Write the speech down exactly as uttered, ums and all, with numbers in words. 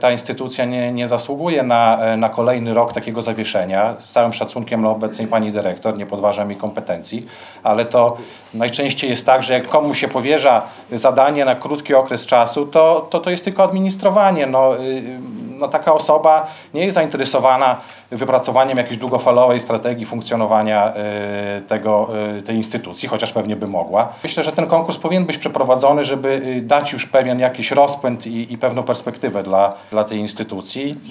Ta instytucja nie, nie zasługuje na, na kolejny rok takiego zawieszenia. Z całym szacunkiem dla obecnej pani dyrektor, nie podważam jej kompetencji, ale to najczęściej jest tak, że jak komuś się powierza zadanie na krótki okres czasu, to to, to jest tylko administrowanie. No, no, taka osoba nie jest zainteresowana wypracowaniem jakiejś długofalowej strategii funkcjonowania tego, tej instytucji, chociaż pewnie by mogła. Myślę, że ten konkurs powinien być przeprowadzony, żeby dać już pewien jakiś rozpęd i, i pewną perspektywę dla, dla tej instytucji.